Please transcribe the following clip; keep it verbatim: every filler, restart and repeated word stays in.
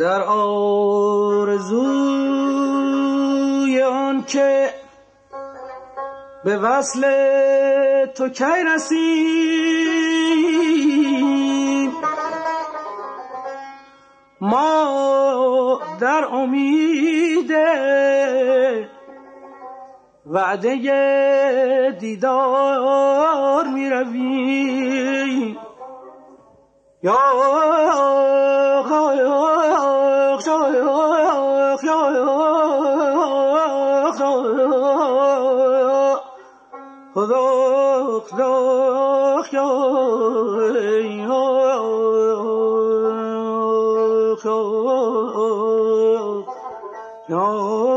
در آرزوی آن که به وصل تو کی رسیم، ما در امید وعده دیدار می رویم. یا خدا خدا خدا